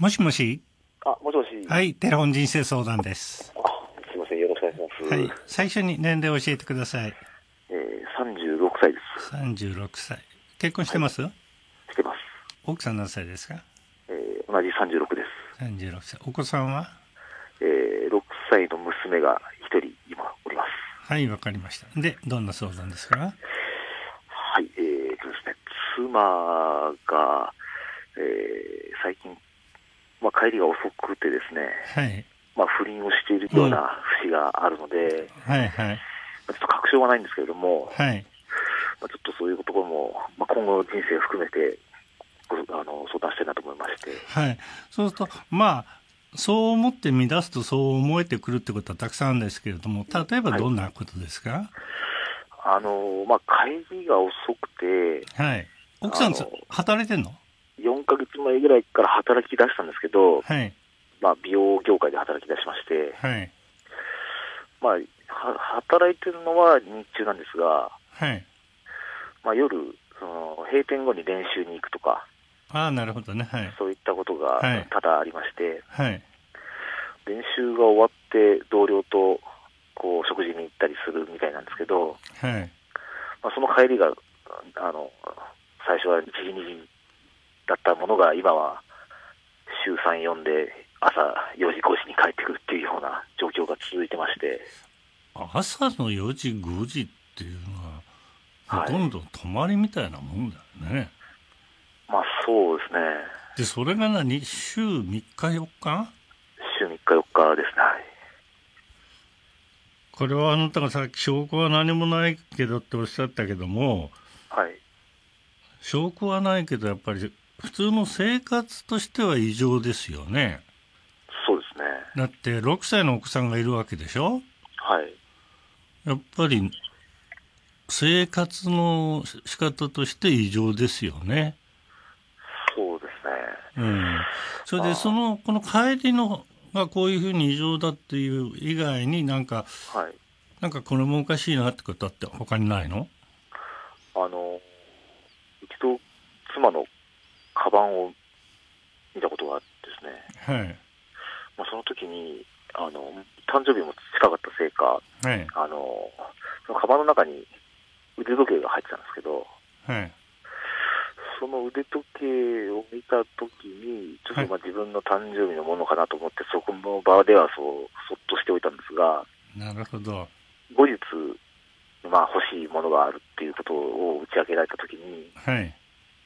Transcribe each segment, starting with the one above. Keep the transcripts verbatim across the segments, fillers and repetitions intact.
もしもし。 あ、もしもし。 はい、テレフォン人生相談です。 あ、すいません、よろしくお願いします。 はい、最初に年齢を教えてください。 えー、さんじゅうろくさいです。 さんじゅうろくさい。結婚してます？ はい、してます。 奥さん何歳ですか？ えー、同じさんじゅうろくです。 さんじゅうろくさい。お子さんは？ えー、ろくさいの娘がひとり今おります。 はい、わかりました。で、どんな相談ですか？ はい、えーとですね、妻が、えー、最近、まあ、帰りが遅くてですね、 はい。 まあ、不倫をしているような節があるので、 うん、はいはい。 ちょっと確証はないんですけれども、 はい。 まあ、ちょっとそういうところも、まあ、今後の人生を含めてごあの相談したいなと思いまして。 はい。そうすると、まあ、そう思って乱すとそう思えてくるってことはたくさんあるんですけれども、例えばどんなことですか？はい、 あの、まあ、帰りが遅くて、 はい。奥さん、働いてんの？ よんかげつまえぐらいから働き出したんですけど、 はい。 まあ、美容業界で働き出しまして、 はい。 まあ、は働いてるのは日中なんですが、 はい。 まあ、夜、その閉店後に練習に行くとか、 ああ、なるほどね。はい。 そういったことが多々ありまして、 はい。 練習が終わって同僚とこう食事に行ったりするみたいなんですけど、 はい。 まあ、その帰りが、あの、最初はいちじ、にじだったものが今は週さん、よんで朝よじ、ごじに帰ってくるっていうような状況が続いてまして。 朝のよじ、ごじっていうのはほとんど泊まりみたいなもんだよね。 はい、まあそうですね。 で、それが何、週みっかよっか？ 週みっかよっかですね。はい、 これはあなたがさっき証拠は何もないけどっておっしゃったけども、 はい、 証拠はないけどやっぱり普通の生活としては異常ですよね。 そうですね。 だってろくさいのお子さんがいるわけでしょ。 はい。 やっぱり生活の仕方として異常ですよね。 そうですね。うん。それでそのこの帰りのがこういうふうに異常だっていう以外になんか、 はい、 なんかこれもおかしいなってことって他にないの？ あの一度妻のカバンを見たことがあってですね。はい。まあ、その時にあの誕生日も近かったせいか、はい、あのそのカバンの中に腕時計が入ってたんですけど、はい、その腕時計を見た時にちょっとまあ自分の誕生日のものかなと思って、そこの場ではそうそっとしておいたんですが、なるほど。後日、まあ、欲しいものがあるっていうことを打ち明けられた時に、はい、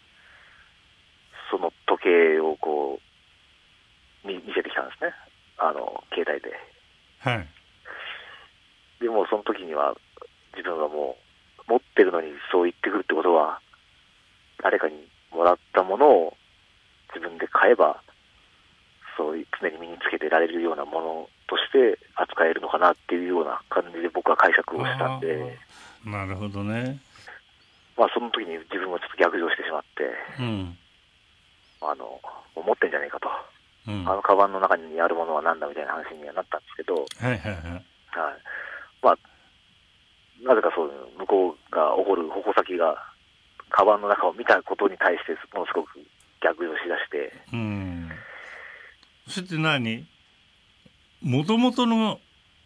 その時計をこう見見せてきたんですね、あの携帯で。はい、でもその時には自分はもう持ってるのにそう言ってくるってことは、誰かにもらったものを自分で買えばそういう常に身につけてられるようなものとして扱えるのかなっていうような感じで僕は解釈をしたんで。なるほどね。まあその時に自分もちょっと逆上してしまって、うん、あの持ってんじゃねえかと、うん、あのカバンの中にあるものはなんだみたいな話にはなったんですけど、はいはいはい、はい、まあなぜかそう向こうが怒る矛先がカバンの中を見たことに対してものすごく逆上しだして、うん、それって何？もともとの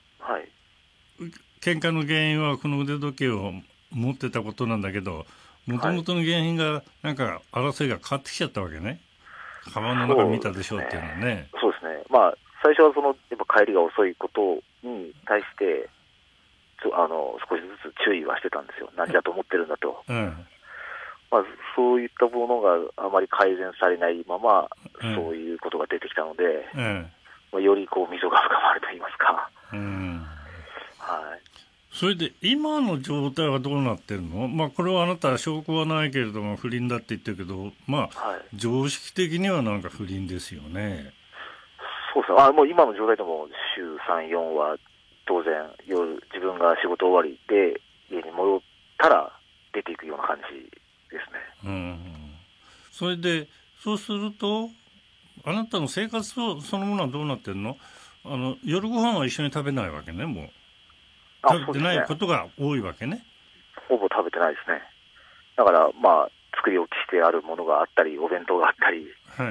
喧嘩の原因はこの腕時計を持ってたことなんだけど、もともとの原因がなんか争いが変わってきちゃったわけね。カバンの中見たでしょうっていうのはね。そうですね。まあ最初はそのやっぱ帰りが遅いことに対してあの少しずつ注意はしてたんですよ。何だと思ってるんだと。うん、まあ、そういったものがあまり改善されないまま、うん、そういうことが出てきたので、うんまあ、よりこう溝が深まると言いますか、うんはい、それで今の状態はどうなってるの？まあ、これはあなたは証拠はないけれども不倫だって言ってるけど、まあはい、常識的にはなんか不倫ですよね。そうですね。あもう今の状態でも週さん、よんは当然夜自分が仕事終わりで家に戻ったら出ていくような感じですね。うん、それでそうするとあなたの生活そのものはどうなってるの？あの夜ご飯は一緒に食べないわけね。もう食べてないことが多いわけね。ほぼ食べてないですね。だからまあ作り置きしてあるものがあったりお弁当があったり、はい、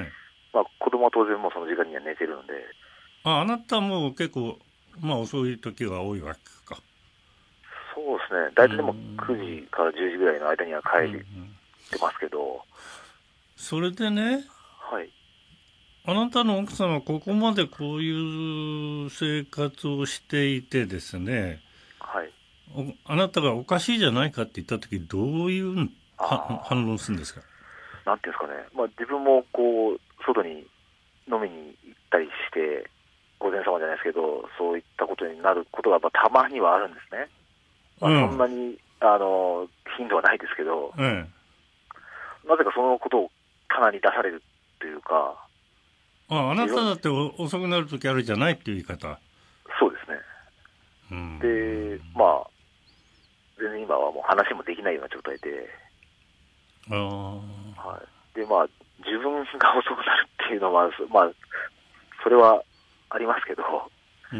まあ、子供は当然もうその時間には寝てるので。 あ、あなたも結構、まあ遅い時が多いわけか。 そうですね。大体でもくじからじゅうじぐらいの間には帰ってますけど。うんうん、 それでね、 はい。 あなたの奥さんはここまでこういう生活をしていてですね、 はい。 あなたがおかしいじゃないかって言ったとき、どういう反論するんですか？ なんていうんですかね、まあ、自分もこう外に飲みに行ったりして、午前様じゃないですけど、そういったことになることがまあたまにはあるんですね。まあ、そんなに、あの頻度はないですけど、うん、なぜかそのことを棚に出されるというか。 あ、あなただって遅くなるときあるじゃないっていう言い方。 そうですね。うん、で、まあ、全然今はもう話もできないような状態で、あ、はい、でまあ、自分が遅くなるっていうのは、まあ、それはありますけど、うん、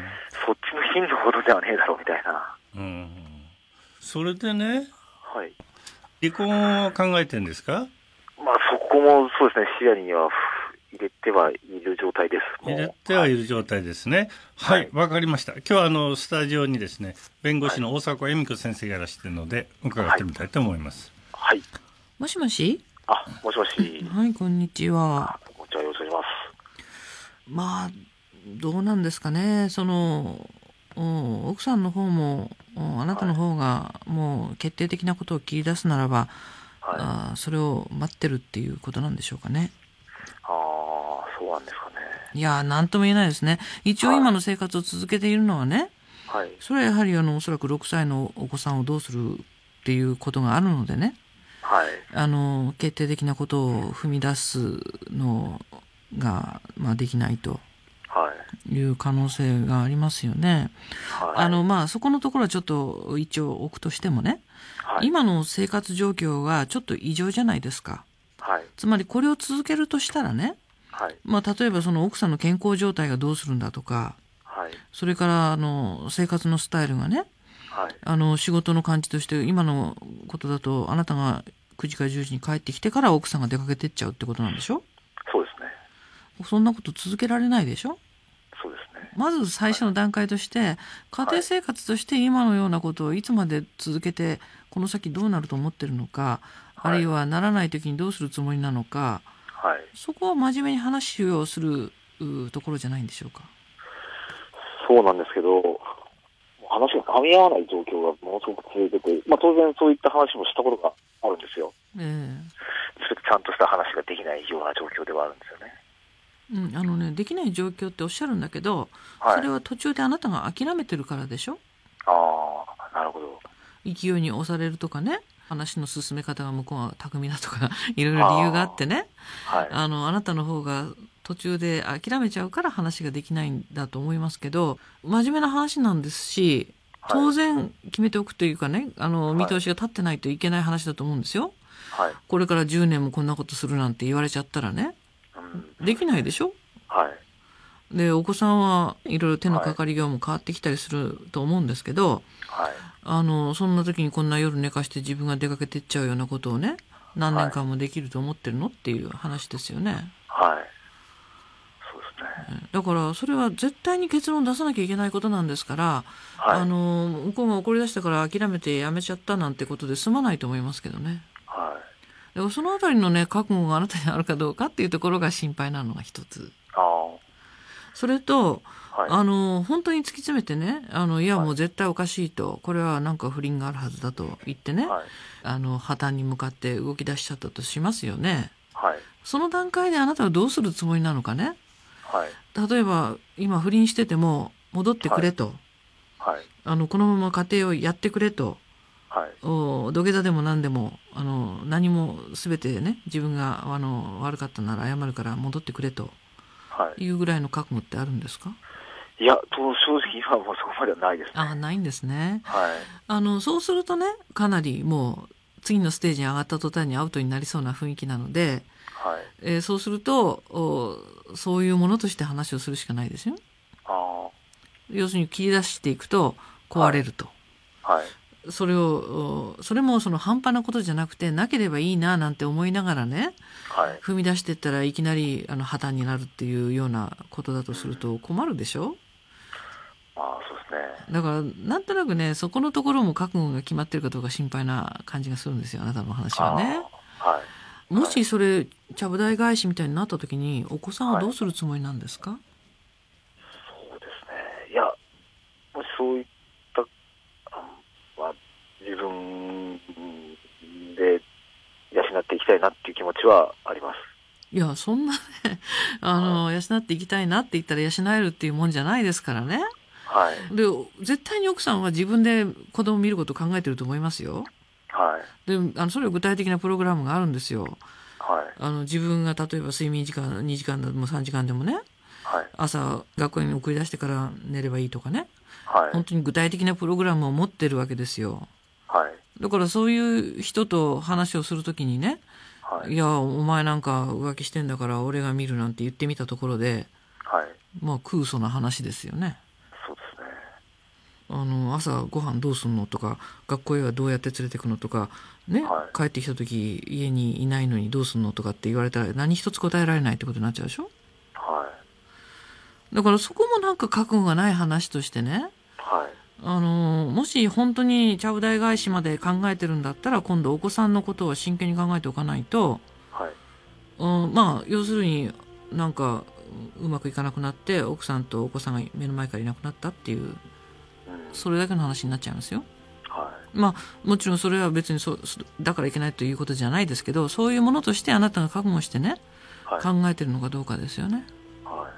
そっちの頻度ほどではねえだろうみたいな。うん、 それでね、 はい、 離婚を考えてるんですか？ まあ、そこもそうですね、視野には入れてはいる状態です。 入れてはいる状態ですね。はい、わ、はい、かりました。今日はあのスタジオにですね、弁護士の大迫恵美子先生がいらしているので、伺ってみたいと思います。 はい。はい、 もしもし。 あ、もしもし。 はい、こんにちは。 こんにちは、よろしくお願いします。まあ、どうなんですかね。その、奥さんの方も、あなたの方がもう決定的なことを切り出すならば、はい、あそれを待ってるっていうことなんでしょうかね。 ああ、そうなんですかね。 いや、なんとも言えないですね。一応今の生活を続けているのはね、はい、それはやはりあのおそらくろくさいのお子さんをどうするっていうことがあるのでね、はい、あの決定的なことを踏み出すのが、まあ、できないという可能性がありますよね。はい、あのまあ、そこのところはちょっと一応置くとしてもね、はい、今の生活状況がちょっと異常じゃないですか。はい、つまりこれを続けるとしたらね、はい、まあ、例えばその奥さんの健康状態がどうするんだとか、はい、それからあの生活のスタイルがね、はい、あの仕事の感じとして今のことだとあなたがくじからじゅうじに帰ってきてから奥さんが出かけてっちゃうってことなんでしょ？ そうですね。 そんなこと続けられないでしょ？ そうですね。 まず最初の段階として、はい、家庭生活として今のようなことをいつまで続けてこの先どうなると思ってるのか、はい、あるいはならない時にどうするつもりなのか、はい、そこを真面目に話をするところじゃないんでしょうか。 そうなんですけど、話が噛み合わない状況がものすごく続いてて、まあ、当然そういった話もしたことがあるんですよ。えー、それちゃんとした話ができないような状況ではあるんですよね。 うん、あのね、できない状況っておっしゃるんだけど、はい、それは途中であなたが諦めてるからでしょ。 ああ、なるほど。 勢いに押されるとかね、話の進め方が向こうは巧みだとかいろいろ理由があってね、あ、はい、あのあなたの方が途中で諦めちゃうから話ができないんだと思いますけど、真面目な話なんですし、当然決めておくというかね、あの見通しが立ってないといけない話だと思うんですよ。はい、これからじゅうねんもこんなことするなんて言われちゃったらね、うん、できないでしょ。はい、でお子さんはいろいろ手のかかりようも変わってきたりすると思うんですけど、はい、あのそんな時にこんな夜寝かして自分が出かけてっちゃうようなことをね、何年間もできると思ってるのっていう話ですよね。はい、そうですね。だからそれは絶対に結論出さなきゃいけないことなんですから、はい、あの向こうが怒り出したから諦めてやめちゃったなんてことで済まないと思いますけどね。はい、だからそのあたりのね覚悟があなたにあるかどうかっていうところが心配なのが一つ。あ、それと、はい、あの本当に突き詰めてね、あのいやもう絶対おかしいと、これはなんか不倫があるはずだと言ってね、はい、あの破綻に向かって動き出しちゃったとしますよね。はい、その段階であなたはどうするつもりなのかね。はい、例えば今不倫してても戻ってくれと、はいはい、あのこのまま家庭をやってくれと、はい、お土下座でも何でもあの何も全てね自分があの悪かったなら謝るから戻ってくれというぐらいの覚悟ってあるんですか？ いや、正直今はもうそこまではないですね。 あ、ないんですね。はい、あのそうするとね、かなりもう次のステージに上がった途端にアウトになりそうな雰囲気なので、はい、えー、そうするとそういうものとして話をするしかないですよ。あ、要するに切り出していくと壊れると、はいはい、 それをそれもその半端なことじゃなくて、なければいいななんて思いながらね、 はい、 踏み出していったらいきなりあの破綻になるっていうようなことだとすると困るでしょ。 ああ、そうですね。 だからなんとなくね、そこのところも覚悟が決まってるかどうか心配な感じがするんですよ、あなたの話はね。 はい、 もしそれちゃぶ台返しみたいになった時にお子さんはどうするつもりなんですか？ はい、そうですね。いや、もしそういったまあ、自分で養っていきたいなっていう気持ちはあります。 いや、そんなねあの、はい、養っていきたいなって言ったら養えるっていうもんじゃないですからね。 はい、 で絶対に奥さんは自分で子供を見ることを考えてると思いますよ。 はい、 であのそれは具体的なプログラムがあるんですよ。 はい、 あの自分が例えば睡眠時間にじかんでもさんじかんでもね、 はい、 朝学校に送り出してから寝ればいいとかね、 はい、 本当に具体的なプログラムを持ってるわけですよ。 はい、 だからそういう人と話をするときにね、 はい、 いやお前なんか浮気してんだから俺が見るなんて言ってみたところで、 はい、 まあ空想な話ですよね。 そうですね。 あの朝ご飯どうすんのとか、学校へはどうやって連れてくのとかね、 はい、 帰ってきた時家にいないのにどうすんのとかって言われたら何一つ答えられないってことになっちゃうでしょ。 はい、 だからそこもなんか覚悟がない話としてね、 はい、 あのもし本当にちゃぶ台返しまで考えてるんだったら、今度お子さんのことは真剣に考えておかないと、 はい、 うん、まあ要するになんかうまくいかなくなって奥さんとお子さんが目の前からいなくなったっていう、うん、それだけの話になっちゃいますよ。 はい、 まあもちろんそれは別にそだからいけないということじゃないですけど、そういうものとしてあなたが覚悟してね、はい、考えてるのかどうかですよね。 はい、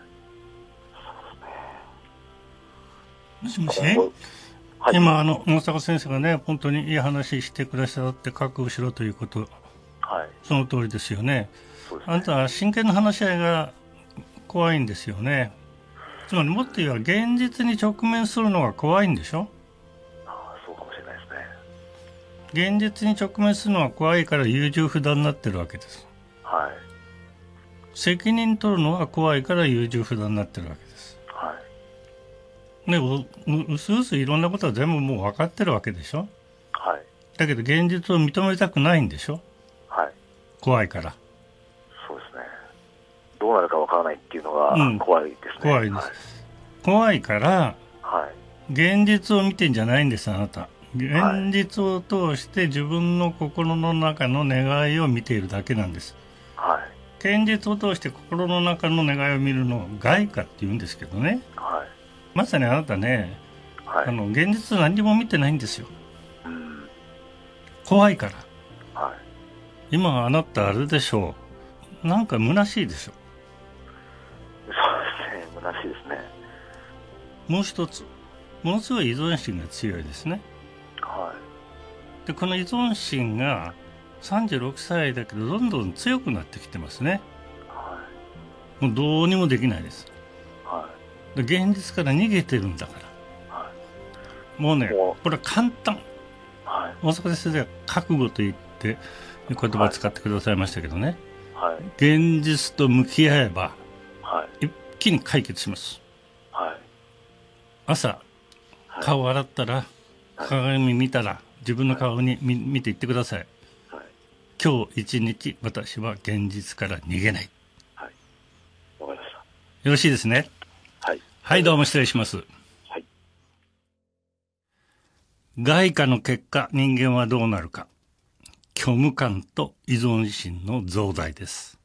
もしもし、はい、今あの大阪先生がね本当にいい話してくださって覚悟しろということ、 はい、 その通りですよね。 そうですね。 あなたは真剣な話し合いが怖いんですよね。つまりもっと言えば現実に直面するのが怖いんでしょ。 ああ、そうかもしれないですね。 現実に直面するのが怖いから優柔不断になってるわけです。 はい。 責任取るのが怖いから優柔不断になってるわけです。 はい。 ね、う, うすうすいろんなことは全部もう分かってるわけでしょ。 はい。 だけど現実を認めたくないんでしょ。 はい。 怖いから。 そうですね。どうなるか分からないっていうのが怖いですね。うん、 怖いです、はい、怖いから、 はい、 現実を見てんじゃないんですあなた。現実を通して自分の心の中の願いを見ているだけなんです。 はい、 現実を通して心の中の願いを見るのを外貨って言うんですけどね、 はい、 まさにあなたね、はい、あの現実何も見てないんですよ、うん、怖いから、はい、今あなたあれでしょう、なんか虚しいでしょ。 そうですね、虚しいですね。 もう一つ、ものすごい依存心が強いですね。 はい、 でこの依存心がさんじゅうろくさいだけどどんどん強くなってきてますね。 はい、 もうどうにもできないです。 はい、 で現実から逃げてるんだから、はい、もうねこれは簡単、はい、大阪先生が覚悟と言って言葉を使ってくださいましたけどね、はい、現実と向き合えば、はい、一気に解決します、はい、朝顔洗ったら、はい、鏡見たら自分の顔に 見, 見ていってください、はい、今日一日私は現実から逃げない。 はい、わかりました。 よろしいですね。 はい、 はい、どうも失礼します。 はい、 外貨の結果人間はどうなるか。虚無感と依存心の増大です。